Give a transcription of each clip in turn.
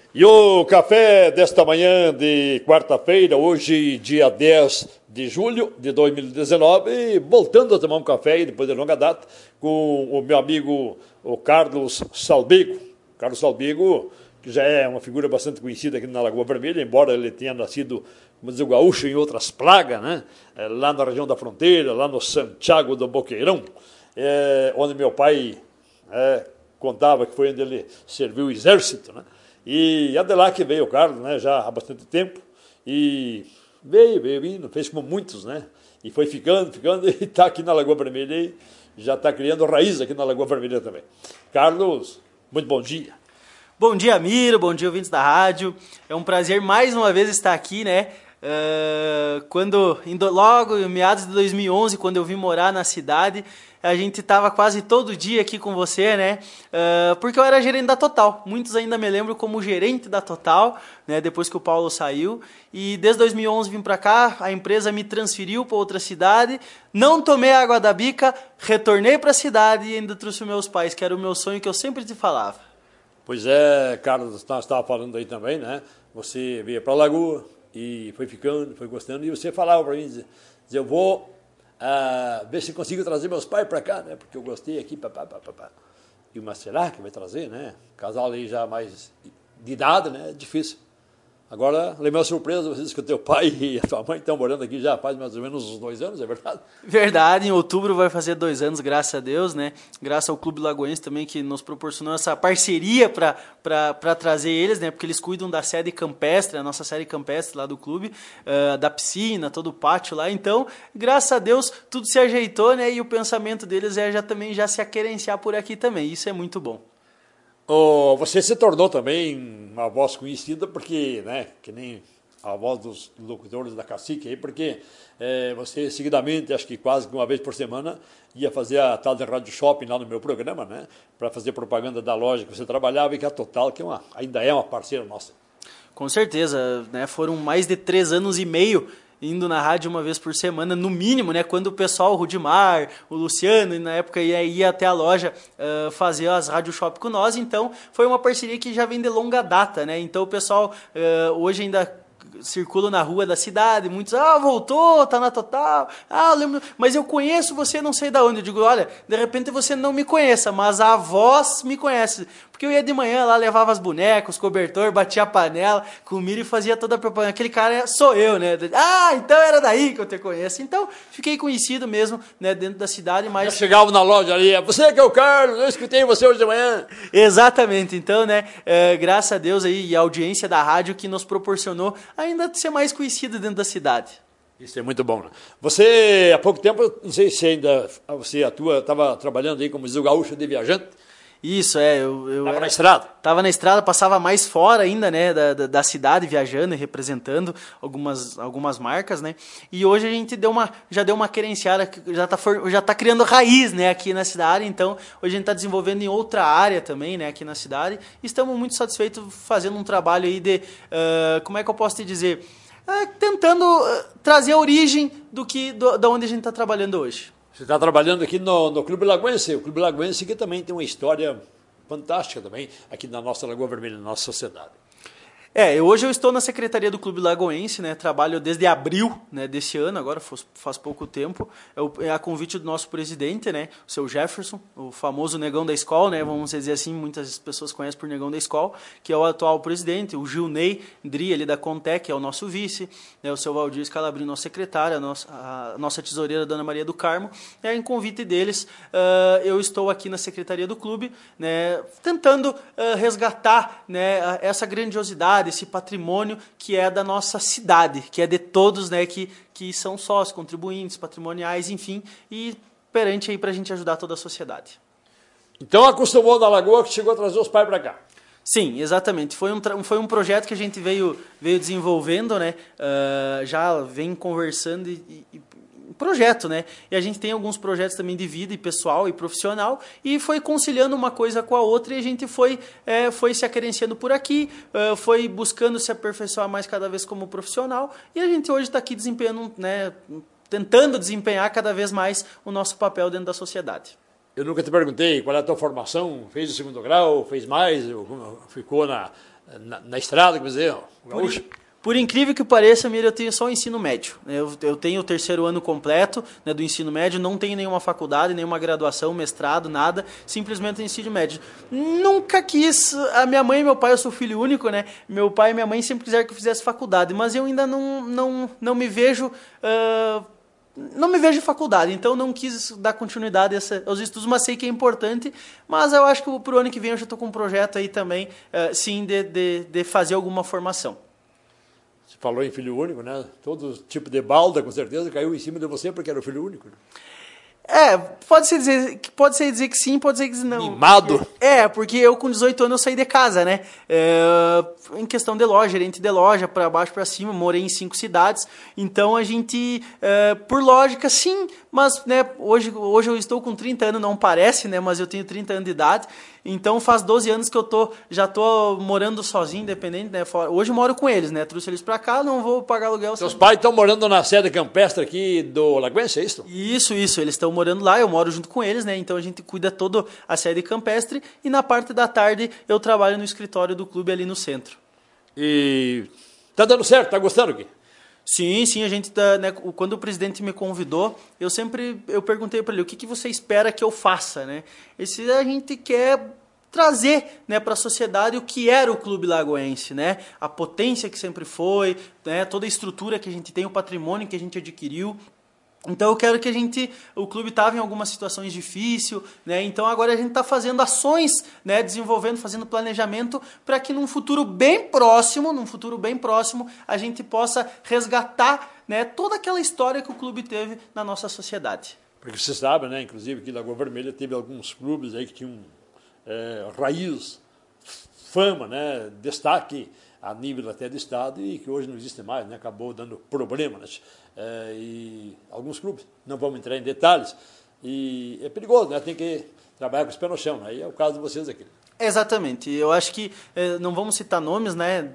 E o café desta manhã de quarta-feira, hoje dia 10 de julho de 2019, voltando a tomar um café depois de longa data com o meu amigo o Carlos Salbigo. Carlos Salbigo, que já é uma figura bastante conhecida aqui na Lagoa Vermelha, embora ele tenha nascido, como diz o gaúcho, em outras pragas, né? Lá na região da fronteira, lá no Santiago do Boqueirão, onde meu pai contava que foi onde ele serviu o exército, né? E é de lá que veio o Carlos, né, já há bastante tempo, e veio indo, fez como muitos, né, e foi ficando, e está aqui na Lagoa Vermelha e já está criando raiz aqui na Lagoa Vermelha também. Carlos, muito bom dia. Bom dia, Miro, bom dia, ouvintes da rádio. É um prazer mais uma vez estar aqui, né, logo em meados de 2011, quando eu vim morar na cidade, a gente estava quase todo dia aqui com você, né? Porque eu era gerente da Total. Muitos ainda me lembram como gerente da Total, né? Depois que o Paulo saiu. E desde 2011 vim para cá, a empresa me transferiu para outra cidade. Não tomei água da bica, retornei para a cidade e ainda trouxe meus pais, que era o meu sonho que eu sempre te falava. Pois é, Carlos, nós estávamos falando aí também, né? Você veio para a Lagoa e foi ficando, foi gostando. E você falava para mim, dizia, eu vou... ver se consigo trazer meus pais para cá, né? Porque eu gostei aqui, papá. E mas será que vai trazer, né? Casal aí já mais de idade, né? É difícil. Agora, lembrei uma surpresa, você disse que o teu pai e a tua mãe estão morando aqui já faz mais ou menos uns 2 anos, é verdade? Verdade, em outubro vai fazer 2 anos, graças a Deus, né? Graças ao Clube Lagoense também, que nos proporcionou essa parceria para trazer eles, né? Porque eles cuidam da sede campestre, a nossa sede campestre lá do clube, da piscina, todo o pátio lá. Então, graças a Deus, tudo se ajeitou, né? E o pensamento deles é já se aquerenciar por aqui também. Isso é muito bom. Você se tornou também uma voz conhecida porque, né, que nem a voz dos locutores da Cacique aí, porque você seguidamente, acho que quase uma vez por semana, ia fazer a tal de Rádio Shopping lá no meu programa, né, para fazer propaganda da loja que você trabalhava e que a Total, que ainda é uma parceira nossa. Com certeza, né, foram mais de 3 anos e meio indo na rádio uma vez por semana, no mínimo, né? Quando o pessoal, o Rudimar, o Luciano, na época ia até a loja fazer as rádio shop com nós, então foi uma parceria que já vem de longa data, né? Então o pessoal hoje ainda circula na rua da cidade, muitos, voltou, tá na Total, eu lembro, mas eu conheço você não sei de onde. Eu digo, olha, de repente você não me conheça, mas a voz me conhece, porque eu ia de manhã lá, levava as bonecas, os cobertor, batia a panela, comia e fazia toda a propaganda. Aquele cara sou eu, né? Então era daí que eu te conheço. Então, fiquei conhecido mesmo, né, dentro da cidade, mas... Já chegava na loja ali, você que é o Carlos, eu escutei você hoje de manhã. Exatamente, então, né, graças a Deus aí, e a audiência da rádio que nos proporcionou ainda ser mais conhecido dentro da cidade. Isso é muito bom, né? Você, há pouco tempo, não sei se ainda você estava trabalhando aí como diz o gaúcho de viajante. Isso, eu estava na estrada? Estava na estrada, passava mais fora ainda, né, da cidade, viajando e representando algumas marcas, né, e hoje a gente já deu uma querenciada, já tá criando raiz, né, aqui na cidade, então hoje a gente está desenvolvendo em outra área também, né, aqui na cidade, e estamos muito satisfeitos fazendo um trabalho aí de, como é que eu posso te dizer, tentando trazer a origem da onde a gente está trabalhando hoje. Você está trabalhando aqui no Clube Lagoense, o Clube Lagoense que também tem uma história fantástica também aqui na nossa Lagoa Vermelha, na nossa sociedade. Hoje eu estou na secretaria do Clube Lagoense, né, trabalho desde abril, né, desse ano, agora faz pouco tempo, é a convite do nosso presidente, né, o seu Jefferson, o famoso negão da escola, né, vamos dizer assim, muitas pessoas conhecem por negão da escola, que é o atual presidente, o Gilney Dri, ali da Contec, que é o nosso vice, né, o seu Valdir Scalabrini, nosso secretário, a nossa tesoureira, Dona Maria do Carmo, em convite deles, eu estou aqui na secretaria do clube, né, tentando resgatar, né, essa grandiosidade, esse patrimônio que é da nossa cidade, que é de todos, né, que são sócios, contribuintes, patrimoniais, enfim, e perante aí para a gente ajudar toda a sociedade. Então acostumou na Lagoa que chegou a trazer os pais para cá? Sim, exatamente. Foi um projeto que a gente veio desenvolvendo, né, já vem conversando projeto, né? E a gente tem alguns projetos também de vida, e pessoal, e profissional, e foi conciliando uma coisa com a outra, e a gente foi se aquerenciando por aqui, foi buscando se aperfeiçoar mais cada vez como profissional, e a gente hoje está aqui desempenhando, né, tentando desempenhar cada vez mais o nosso papel dentro da sociedade. Eu nunca te perguntei qual é a tua formação, fez o 2º grau, fez mais, ficou na estrada, quer dizer, gaúcho. Por incrível que pareça, Mira, eu tenho só o ensino médio. Eu tenho o terceiro ano completo, né, do ensino médio, não tenho nenhuma faculdade, nenhuma graduação, mestrado, nada, simplesmente ensino médio. Nunca quis, a minha mãe e meu pai, eu sou filho único, né? Meu pai e minha mãe sempre quiseram que eu fizesse faculdade, mas eu ainda não me vejo... não me vejo em faculdade, então não quis dar continuidade aos estudos, mas sei que é importante. Mas eu acho que pro ano que vem eu já estou com um projeto aí também, sim, de fazer alguma formação. Você falou em filho único, né? Todo tipo de balda, com certeza, caiu em cima de você porque era o filho único. Né? Pode ser dizer que sim, pode ser que não. Mimado. Porque eu com 18 anos eu saí de casa, né? Em questão de loja, gerente de loja, para baixo, para cima, morei em 5 cidades. Então a gente, por lógica, sim, mas né, hoje eu estou com 30 anos, não parece, né? Mas eu tenho 30 anos de idade. Então faz 12 anos que eu já tô morando sozinho, independente, né? Hoje eu moro com eles, né? Trouxe eles para cá, não vou pagar aluguel. Seus pais estão morando na sede campestre aqui do Lagoense, é isso? Isso. Eles estão morando lá, eu moro junto com eles, né? Então a gente cuida toda a sede campestre e na parte da tarde eu trabalho no escritório do clube ali no centro. E tá dando certo? Tá gostando aqui? Sim, a gente tá, né, quando o presidente me convidou, eu perguntei para ele, o que você espera que eu faça, né? A gente quer trazer, né, para a sociedade o que era o Clube Lagoense, né? A potência que sempre foi, né, toda a estrutura que a gente tem, o patrimônio que a gente adquiriu. Então eu quero que o clube estava em algumas situações difíceis, né? Então agora a gente está fazendo ações, né? Desenvolvendo, fazendo planejamento para que num futuro bem próximo, a gente possa resgatar, né, toda aquela história que o clube teve na nossa sociedade. Porque você sabe, né? Inclusive que Lagoa Vermelha teve alguns clubes aí que tinham raiz, fama, né? Destaque a nível até de estado e que hoje não existe mais, né? Acabou dando problemas, e alguns clubes, não vamos entrar em detalhes, e é perigoso, né? Tem que trabalhar com os pés no chão, aí é o caso de vocês aqui. Exatamente, eu acho que não vamos citar nomes, né,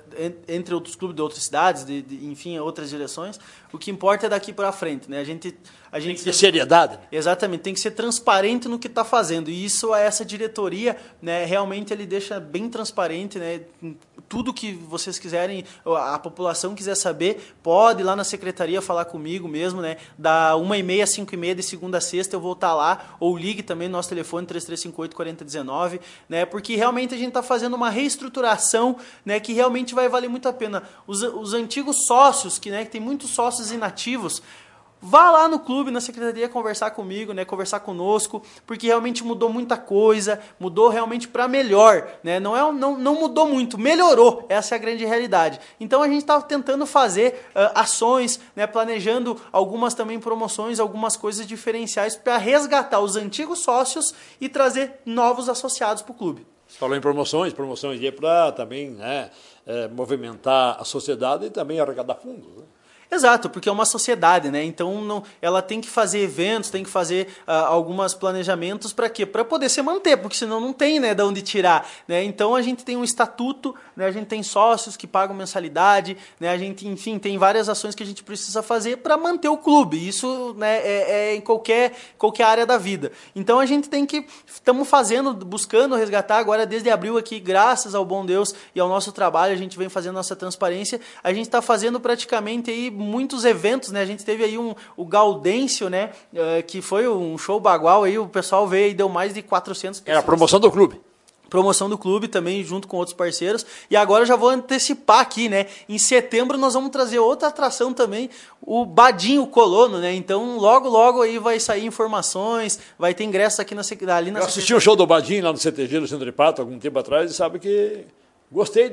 entre outros clubes de outras cidades, enfim, outras direções, o que importa é daqui para frente, né? A gente tem que ter seriedade. Exatamente, tem que ser transparente no que está fazendo, e isso, essa diretoria, né, realmente ele deixa bem transparente, né, tudo que vocês quiserem, a população quiser saber, pode ir lá na secretaria falar comigo mesmo, né, da 1h30 às 5h30 de segunda a sexta eu vou estar lá, ou ligue também no nosso telefone 3358-4019, né, porque realmente a gente está fazendo uma reestruturação, né, que realmente vai valer muito a pena. Os antigos sócios, que tem muitos sócios inativos, vá lá no clube, na secretaria, conversar comigo, né, conversar conosco, porque realmente mudou muita coisa, mudou realmente para melhor, né, não mudou muito, melhorou, essa é a grande realidade. Então a gente está tentando fazer ações, né, planejando algumas também promoções, algumas coisas diferenciais para resgatar os antigos sócios e trazer novos associados para o clube. Você falou em promoções para também, né, movimentar a sociedade e também arrecadar fundos, né? Exato, porque é uma sociedade, né? Então ela tem que fazer eventos, tem que fazer alguns planejamentos para quê? Para poder se manter, porque senão não tem, né, de onde tirar, né? Então a gente tem um estatuto, né? A gente tem sócios que pagam mensalidade, né? A gente, enfim, tem várias ações que a gente precisa fazer para manter o clube. Isso, né, é em qualquer área da vida. Então a gente estamos buscando resgatar agora desde abril aqui, graças ao bom Deus e ao nosso trabalho, a gente vem fazendo nossa transparência, a gente está fazendo praticamente aí muitos eventos, né? A gente teve aí o Gaudêncio, né? Que foi um show bagual aí, o pessoal veio e deu mais de 400 pessoas. Era a promoção do clube. Promoção do clube também, junto com outros parceiros. E agora eu já vou antecipar aqui, né? Em setembro nós vamos trazer outra atração também, o Badinho Colono, né? Então logo aí vai sair informações, vai ter ingressos aqui ali na... Eu assisti um show do Badinho lá no CTG, no Centro de Pato, algum tempo atrás, e sabe que gostei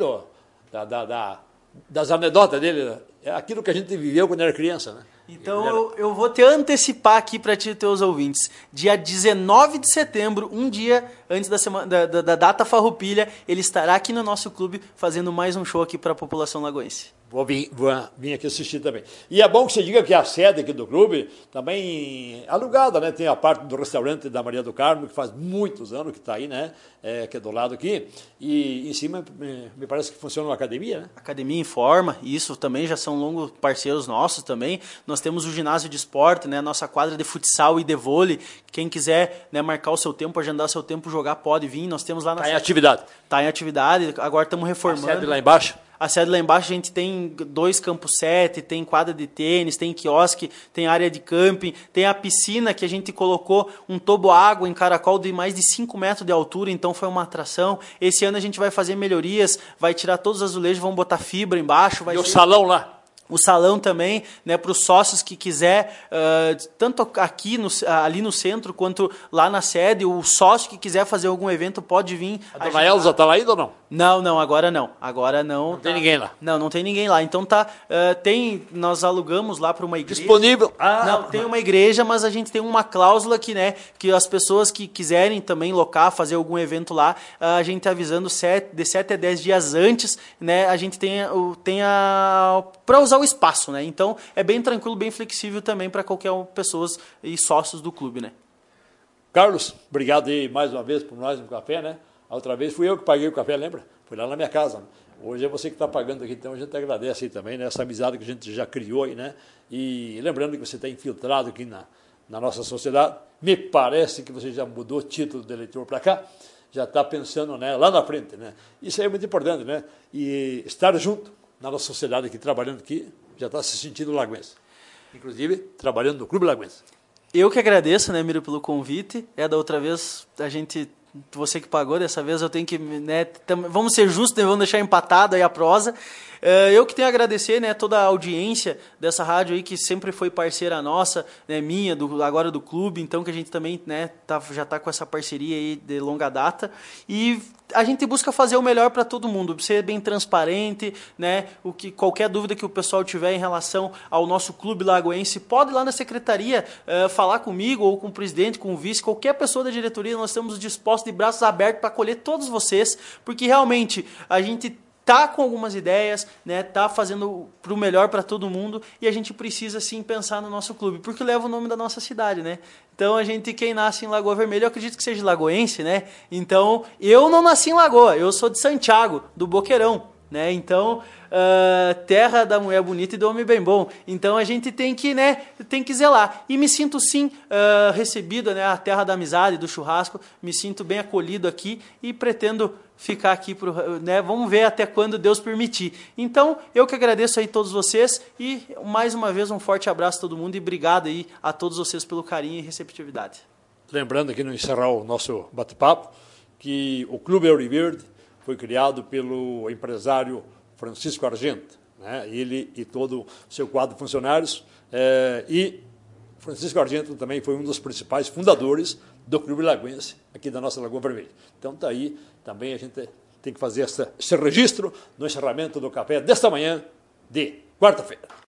das anedotas dele. É aquilo que a gente viveu quando era criança, né? Então eu vou te antecipar aqui para ti e teus ouvintes. Dia 19 de setembro, um dia antes da data farroupilha, ele estará aqui no nosso clube fazendo mais um show aqui para a população lagoense. Vou vir aqui assistir também. E é bom que você diga que a sede aqui do clube também alugada, né? Tem a parte do restaurante da Maria do Carmo, que faz muitos anos que está aí, né? Que é do lado aqui. E em cima me parece que funciona uma academia, né? Academia Informa, isso também já são longos parceiros nossos também. Nós temos o ginásio de esporte, né? Nossa quadra de futsal e de vôlei. Quem quiser, né, marcar o seu tempo, agendar seu tempo, jogar, pode vir. Nós temos lá na Está em atividade. Está em atividade, agora estamos reformando. A sede lá embaixo? A sede lá embaixo a gente tem 2 campos 7, tem quadra de tênis, tem quiosque, tem área de camping, tem a piscina que a gente colocou um toboágua em caracol de mais de 5 metros de altura, então foi uma atração. Esse ano a gente vai fazer melhorias, vai tirar todos os azulejos, vamos botar fibra embaixo. E o salão lá? O salão também, né, para os sócios que quiser, tanto aqui ali no centro quanto lá na sede, o sócio que quiser fazer algum evento pode vir. A dona Elza está lá ainda ou não? Não, agora não. Agora não. Não tem ninguém lá? Não tem ninguém lá. Então nós alugamos lá para uma igreja. Disponível? Tem uma igreja, mas a gente tem uma cláusula que, né, que as pessoas que quiserem também locar, fazer algum evento lá, a gente avisando de 7 a 10 dias antes, né, a gente tenha para usar o espaço, né? Então é bem tranquilo, bem flexível também para qualquer pessoas e sócios do clube, né? Carlos, obrigado aí mais uma vez por nós no café, né? A outra vez fui eu que paguei o café, lembra? Foi lá na minha casa. Né? Hoje é você que está pagando aqui, então a gente agradece aí também, né? Essa amizade que a gente já criou aí, né? E lembrando que você está infiltrado aqui na nossa sociedade, me parece que você já mudou o título de eleitor para cá, já está pensando, né, lá na frente, né? Isso aí é muito importante, né? E estar junto na nossa sociedade aqui, trabalhando aqui, já está se sentindo lagoense. Inclusive, trabalhando no Clube Lagoense. Eu que agradeço, né, Miro, pelo convite. Da outra vez, você que pagou, dessa vez eu tenho que, né, vamos ser justos, né, vamos deixar empatado aí a prosa. Eu que tenho a agradecer, né, toda a audiência dessa rádio aí, que sempre foi parceira nossa, né, minha, agora do clube, então que a gente também, né, já está com essa parceria aí de longa data. E a gente busca fazer o melhor para todo mundo, ser bem transparente, né, qualquer dúvida que o pessoal tiver em relação ao nosso clube lagoense, pode ir lá na secretaria falar comigo, ou com o presidente, com o vice, qualquer pessoa da diretoria, nós estamos dispostos de braços abertos para acolher todos vocês, porque realmente a gente tá com algumas ideias, né, tá fazendo pro melhor para todo mundo e a gente precisa sim pensar no nosso clube, porque leva o nome da nossa cidade, né? Então quem nasce em Lagoa Vermelha, eu acredito que seja lagoense, né? Então, eu não nasci em Lagoa, eu sou de Santiago, do Boqueirão, né? Então, terra da mulher bonita e do homem bem bom. Então a gente tem que zelar. E me sinto sim recebido, né? A terra da amizade, do churrasco. Me sinto bem acolhido aqui e pretendo ficar aqui, né? Vamos ver até quando Deus permitir. Então, eu que agradeço aí a todos vocês e mais uma vez um forte abraço a todo mundo e obrigado aí a todos vocês pelo carinho e receptividade. Lembrando aqui no encerrar o nosso bate-papo que o Clube Auriverde foi criado pelo empresário Francisco Argento, né? Ele e todo o seu quadro de funcionários, e Francisco Argento também foi um dos principais fundadores do Clube Lagoense, aqui da nossa Lagoa Vermelha. Então está aí, também a gente tem que fazer esse registro no encerramento do café desta manhã de quarta-feira.